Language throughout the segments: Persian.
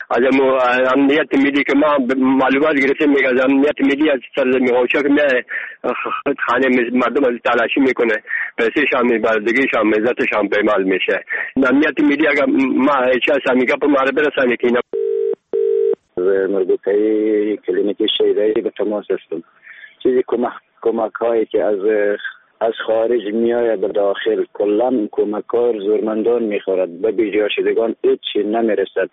از امنیت ملی که ما معلومات گرفتیم میگه از امنیت ملی از سرزمین قاچاق میاد خانه مردم از تلاشی میکنه، پیسش هم بردگیش هم عزتش هم پیمال میشه. امنیت ملی اگر ما هیچ از همیگه پر ما برسانه که اینا مربوطه کلینیک شیدایی به تماس هستم. چیزی کمک هایی که از خارج میآید به داخل کلا کمکار زورمندان میخورد، به بیجا شدگان هیچی نمیرسد.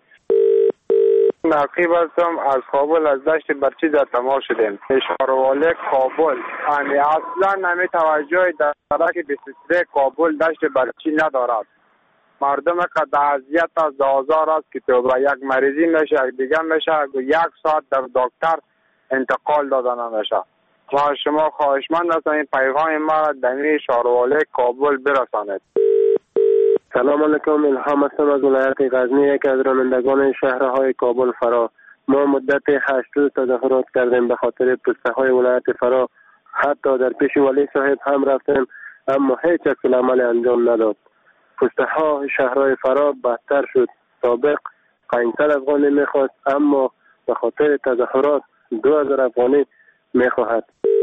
نقیب هستم از کابل، از دشت برچی در تماس شدیم. اشارواله کابل اصلا نمی توجه در سرک 23 کابل دشت برچی ندارد. مردم قد اذیت از آزار است که تو با یک مریضی میشه یک دیگه میشه 1 ساعت در دکتر انتقال داده نمیشه. ما شما خواهشمند هستم این پیغام ما را در اشارواله کابل برسانید. سلام علیکم، الهام هستم از ولایت غزنی، یکی از رانندگان شهرهای کابل فرا. ما مدت 8 روز تظاهرات کردیم به خاطر پسته های ولایت فرا، حتی در پیش ولی صاحب هم رفتیم اما هیچ عمل انجام نداد. پسته ها شهرهای فرا بدتر شد. سابق 500 افغانی میخواست اما به خاطر تظاهرات 2000 افغانی میخواهد.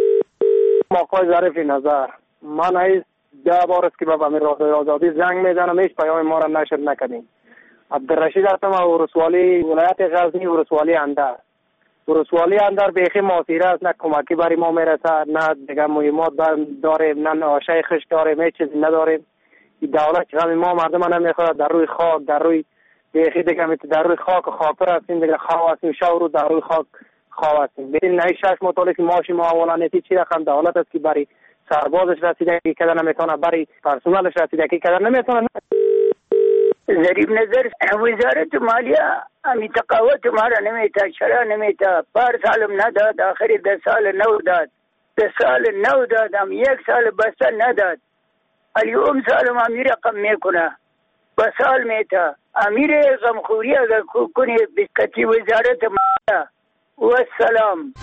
آقای ظریف نظر، من ایست 10 بار است که به امیر آزادی زنگ میزنم، هیچ پیام ما را نشر نکردیم. عبدالرشید هستم از ولسوالی ولایت غزنی، ولسوالی اندر بیخی ماسیره است، نه کمکی برای ما میرسه، نه دیگه مهمات داریم، نه آشای خشک داریم، هیچ چیزی نداریم. دولت که همین ما مردم نمیخواد در روی خاک، در روی بیخی دیگه در روی خاک خاطر هستیم، دیگه خواه هستیم، شب رو در روی خاک خواه هستیم. ببین نه 6 مطالعه که ماشی ما اولا نیتی چی رقم دولت است که برای سربازش رسیدگی کردن نمیتونه، برای پرسنلش رسیدگی کردن نمیتونه. ظریف نظر وزارت مالیه امی تقاوت ما را نمیتا، شرع نمیتا، پار سالم نداد، آخری 10 سال نو داد، 10 سال نو داد، هم 1 سال بسته نداد. اليوم سالم امیر رقم میکنه با سال میتا امیر غمخوری اگر کنی بسکتی وزارت مالیه. و السلام.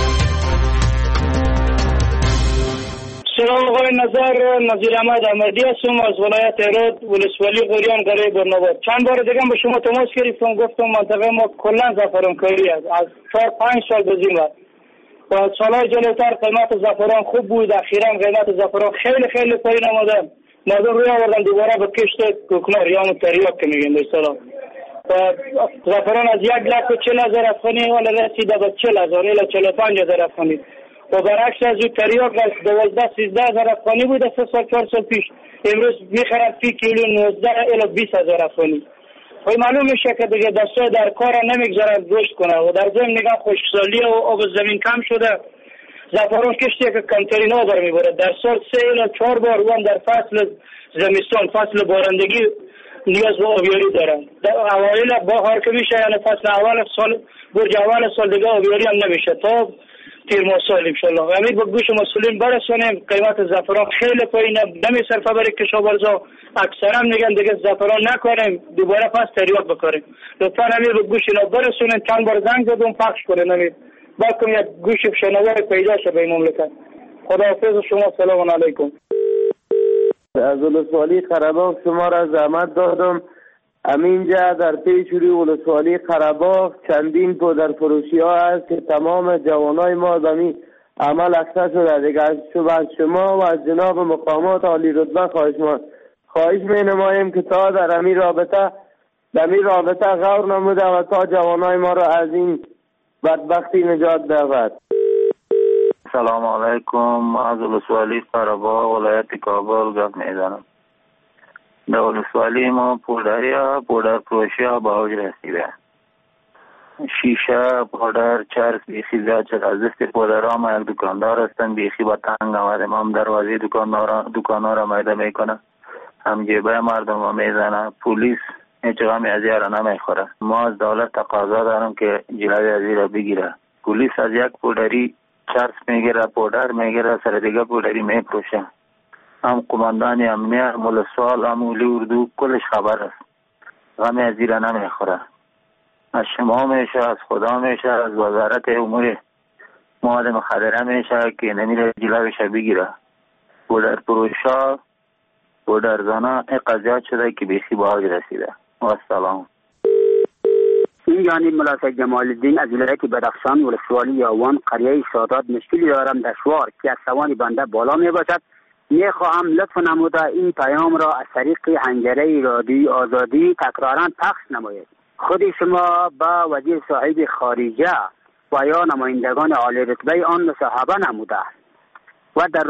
سلام آقای نظیر احمد احمدی هستم از ولایت هرات، ولسوالی غوریان قره برناباد. چند بار دیگه به شما تماس گرفتم، گفتم منطقه ما کلا زعفران کاری است از 4-5 سال بزین و سالهای جلوتر قیمت زعفران خوب بود، اخیرا قیمت زعفران خیلی پایین آمده، مردم روی آوردن دوباره به کشت کوکنار یا تریاک که میگن به اصطلاح. زعفران از 1,40,000 افغانی ولی رسیده به 40,000 الی 45,000 افغانی و برعکس از اون تریاک از 12-13,000 افغانی بود 3 سال 4 سال پیش، امروز میخرن فی کیلو 19 الی 20,000 افغانی. و معلوم میشه که دیگه دسته در کار نمیگذارن رشد کنه و در ضمن میگن خشکسالی و آب زمین کم شده. زعفران کشتی که کمترین آب میبره در سال 3 الی 4 بار و در فصل زمستان، فصل بارندگی نیاز به آبیاری دارن. در اوایل بهار که میشه یعنی فصل اول سال برج اول سال دیگه آبیاری هم نمیشه تا تیر ماه سال ان شاء الله. امید به گوش مسئولین برسونیم قیمت زعفران خیلی پایینه، نمیصرفه برای کشاورزا، اکثرا میگن دیگه زعفران نکنیم دوباره پس تریاک بکاریم. لطفا امید به گوش اینا برسونین، چند بار زنگ زدم پخش کنین امید باکم یک گوش شنوار پیدا شه به این مملکت. خداحافظ شما، سلام علیکم. از ولسوالی قره‌باغ شما را زحمت دادم. امینجا در پیچوری ولسوالی قره‌باغ چندین پودر فروشی ها هست که تمام جوانای ما دمی عمل اکثر شده دیگه. از شما و از جناب مقامات عالی رتبه خواهش می نماییم که تا در همین رابطه غور نموده و تا جوانای ما را از این بدبختی نجات دهد. سلام علیکم، از ولسوالی قره‌باغ ولایت کابل گپ میزنم. در ولسوالی ما پودر فروشی ها به اوج رسیده. شیشه، پودر، چرس بیخی زیاد شد. از دست پودر ها ما یک دکاندار هستن بیخی با تنگ آمده، ما هم دروازه دکان ها را میده میکنه، هم جیبه مردم ها میزنه، پولیس هیچ غمی از یه را نمیخوره. ما از دولت تقاضا دارم که جلوی از این را بگیره. پولیس از یک پودری چرس میگیره، پودر میگیره، سر دیگه پودری میپروشه. هم قماندان امنیت مولسوال هم اولی اردو کلش خبر است، غمی از این را نمیخوره. از شما میشه، از خدا میشه، از وزارت امور مواد مخدره میشه که نمیره جلویش بگیره. پودر فروشا، پودر زنا این قضیات شده که بیخی به اوج رسیده. و السلام. این جانب ملا جمال الدین از ولایت بدخشان ولسوالی یاوان قریه سادات مشکلی دارم دشوار که از توان بنده بالا می باشد. می خواهم لطف نموده این پیام را از طریق حنجره رادیویی آزادی تکرارا پخش نمایید. خود شما با وزیر صاحب خارجه و یا نمایندگان عالی رتبه آن مصاحبه نموده و در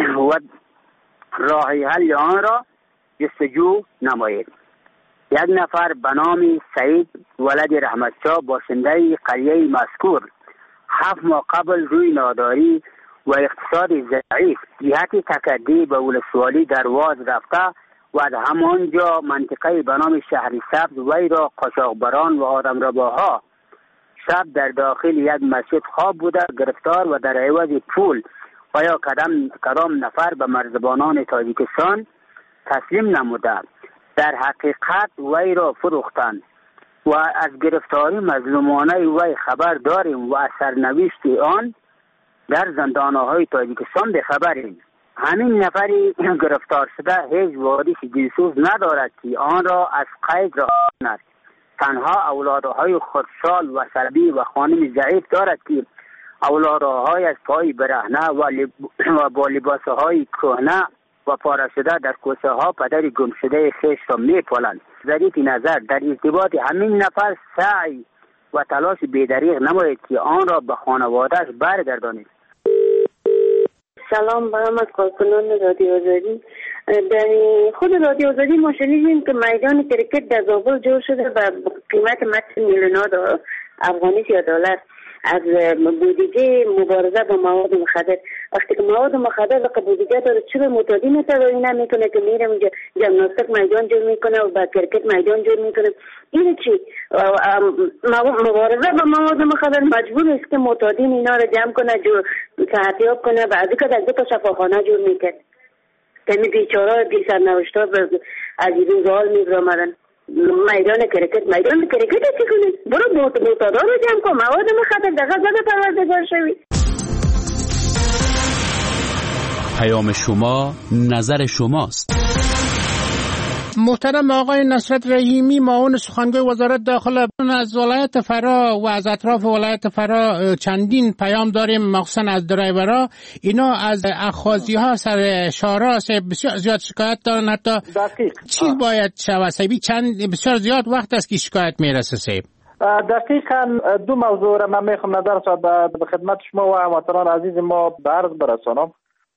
راه حل آن را جستجو نمایید. یک نفر به نام سعید ولد رحمتشاه باشنده قریه مذکور 7 ماه قبل روی ناداری و اقتصاد ضعیف جهت تکدی به ولسوالی درواز رفته و از همانجا منطقه به نام شهر سبز وی را قاچاقبران و آدمرباها شب در داخل یک مسجد خواب بوده گرفتار و در عوض پول و یا کدام نفر به مرزبانان تاجیکستان تسلیم نموده. در حقیقت وی را فروختند و از گرفتاری مظلومانه وی خبر داریم و از سرنوشت آن در زندانهای تاجیکستان بخبریم. همین نفری گرفتار شده هیچ واریث جنسوز ندارد که آن را از قید رها کند. تنها اولادهای خودشال و سلبی و خانم ضعیف دارد که اولادهای از پای برهنه و با لباسهای کهنه و پاره شده در کوچه ها پدر گم شده خویش را میپالند. ظریف نظر در ارتباط همین نفر سعی و تلاش بی‌دریغ نمایید که آن را به خانواده‌اش برگردانید. سلام به همه کارکنان رادیو آزادی. در خود رادیو آزادی ما شنیدیم که میدان کرکت در زابل جور شده و قیمت مکس میلیون‌ها افغانی یا دلار از بودجه مبارزه با مواد مخدر. وقتی که مواد مخدر و بودجه داره چه به متادین تداوی نمیکنه که میره اونجا جمناستیک میدان جور میکنه و با کرکت میدان جور میکنه. این چی مبارزه با مواد مخدر مجبور است که متادین اینا رو جمع کنه جو صحتیاب کنه و از که در دو تا شفاخانه جور میکنه. تمی بیچاره بی سرنوشتا از این روزال میبرامدن. میدان کرکت چی کنید؟ برو بوتادا رو جمع کن مواد مخدر دقیقه زده پروردگار شوی. پیام شما نظر شماست. محترم آقای نصرت رحیمی معاون سخنگوی وزارت داخله، از ولایت فرا و از اطراف ولایت فرا چندین پیام داریم مخصوصا از درایورها. اینا از اخاذی‌ها سر شارع بسیار زیاد شکایت دارن. حتی چی باید شود؟ بسیار زیاد وقت است که شکایت میرسه سیب. دقیقاً دو موضوع را من میخوام نظر به خدمت شما و هموطنان عزیز ما به عرض برسانم.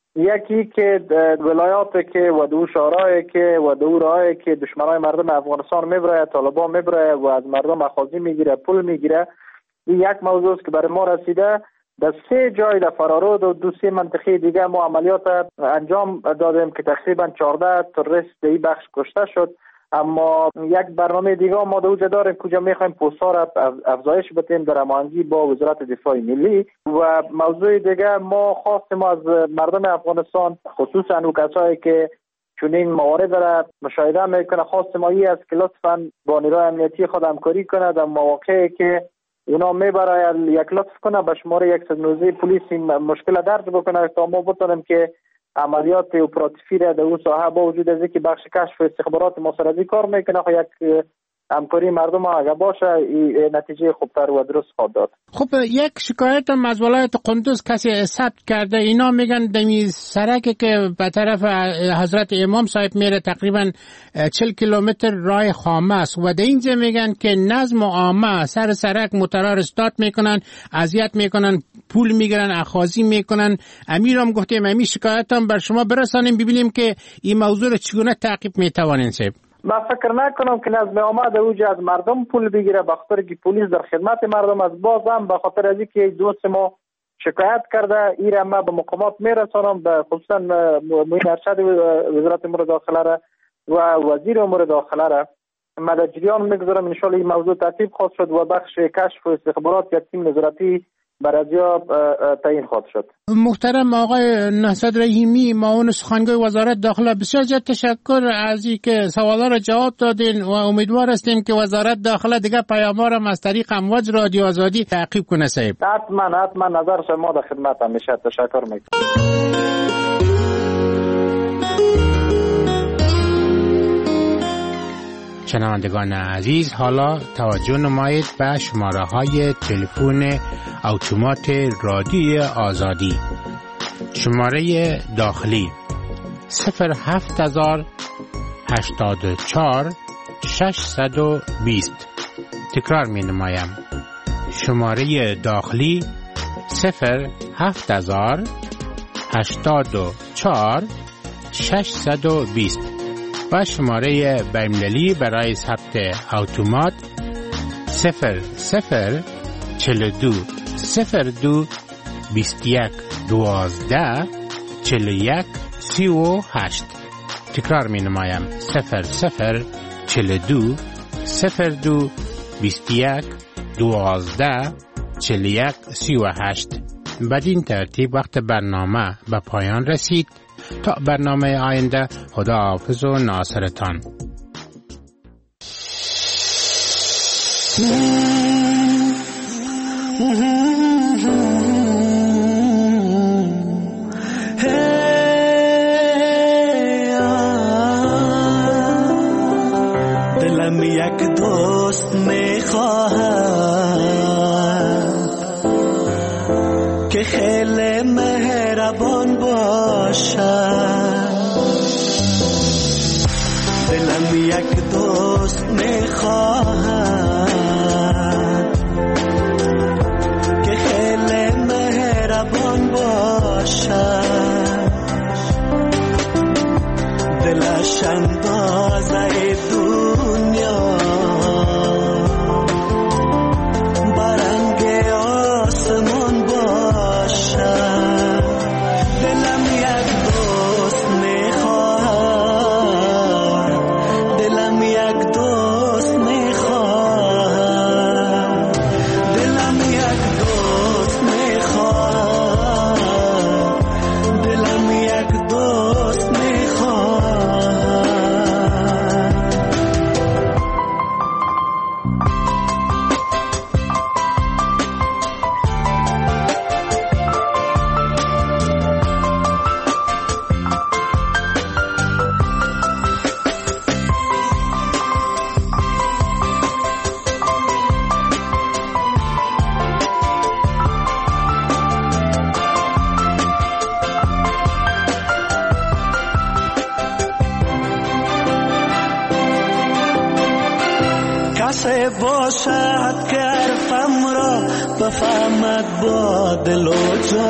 یکی که ولایاتی که و دو شورای که و دو راهی که دشمنای مردم افغانستان میبره، طالبان میبره و از مردم اخاذی میگیره، پول میگیره. این یک موضوع است که برای ما رسیده. در 3 جای در فرارود و 2-3 منطقه دیگه ما عملیات انجام دادیم که تقریبا 14 تروریست این بخش کشته شد. اما یک برنامه دیگه ما در اوجه داریم کجا میخوایم پوستا را افزایش بدیم در هماهنگی با وزارت دفاع ملی. و موضوع دیگه ما خواستیم از مردم افغانستان خصوصا اون کسایی که چنین موارد را مشاهده میکنه خواستیم این است که لطفاً با نیروی امنیتی خود همکاری کنه در مواقعی که اونا میبره یک لطف کنه به شماره 119 پلیس مشکل درج بکنه تا ما بتونیم که عملیات اپراتیفی را در اون ساحه با وجود از اینکه بخش کشف و استخبارات مصرفی کار میکنه یک همکاری مردم اگه باشه نتیجه خوبتر و درست خواهد داد. خب یک شکایت هم از ولایت قندوز کسی ثبت کرده. اینا میگن دمی سرکی که به طرف حضرت امام صاحب میره تقریبا 40 کیلومتر راه خامه است و در اینجا میگن که نظم عامه سر سرک موتورا رو استارت میکنن، اذیت میکنن، پول میگیرن، اخاذی میکنن. امیرم گفتیم امی شکایت هم بر شما برسانیم ببینیم که این موضوع رو چگونه تعقیب میتوانین صاحب. من فکر نکنم که نظم عامه اوج از مردم پول بگیره، بخاطر که پلیس در خدمت مردم از بازم بخاطر از اینکه دوست ما شکایت کرده ایره ما به مقامات میرسانم، به خصوصا معین ارشد وزارت امور داخله را و وزیر امور داخله را ما در جریان میگذارم. ان شاء الله این موضوع ترتیب خواهد شد و بخش کشف و استخبارات یک تیم نظارتی برازیا تعیین خواهد شد. محترم آقای نصرت رحیمی معاون سخنگوی وزارت داخله، بسیار زیاد تشکر از اینکه سوالا را جواب دادین و امیدوار هستیم که وزارت داخله دیگه پیام‌ها را از طریق امواج رادیو آزادی تعقیب کنه صاحب. حتما نظر شما در خدمت همیشه. تشکر میکنم. شنوندگان عزیز، حالا توجه نمایید به شماره های تلفن اتومات رادیوی آزادی. شماره داخلی 07084 620. تکرار می نمایم. شماره داخلی 07084 620 و شماره بین‌المللی برای ثبت اتومات 0042 02 21 12 41 38. تکرار می نمایم. 0042 02 21 12 41 38. بدین ترتیب وقت برنامه به پایان رسید. تا برنامه آینده، خدا حافظ و ناصرتان. دلم یک دوست میخواهد که خیلی مهربان باشد. دلم یک دوست میخواهد که خیلی مهربان باشد. دلش اندازه دنیا برنگ آسمان باشد. دلم یک دوست میخواهد. دلم یک دوست میخواهد. دلم یک دوست میخواهد. دلم یک دوست میخواهد. کسی باشد که حرفم را بفهمد با دل و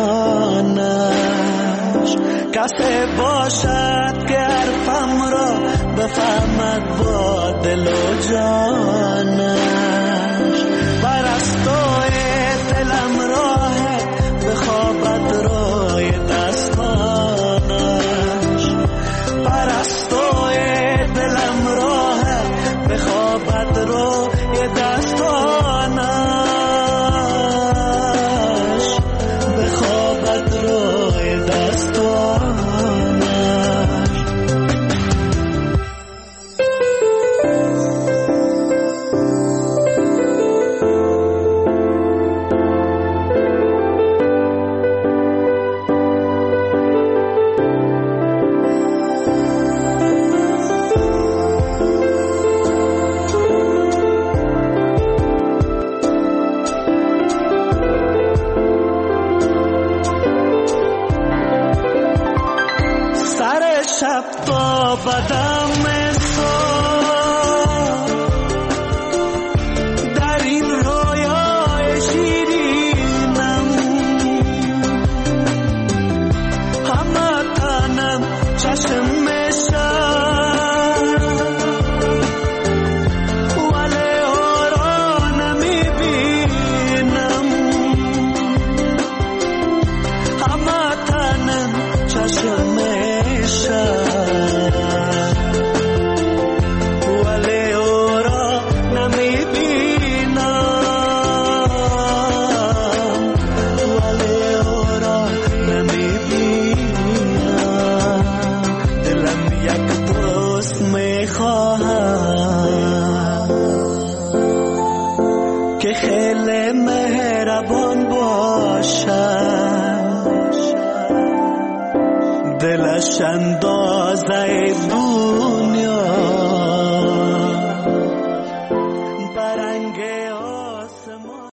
جانش. کسی باشد که حرفم را بفهمد با دل و جانش. پرستوی دلم راهد بخوابد روی دستانش. پرستوی دلم راهد بخوابد روی دستانش. بخوابد روی دستانش. شب تا بدم صبح در این رویای شیرینم همه تنم چشم میشن ولی او را نمیبینم. همه تنم چشم میشن ولی او را نمیبینم. ولی او را نمیبینم. دلم یک دوست میخواهد که خیلی مهربان باشد. دلش اندازه دنیا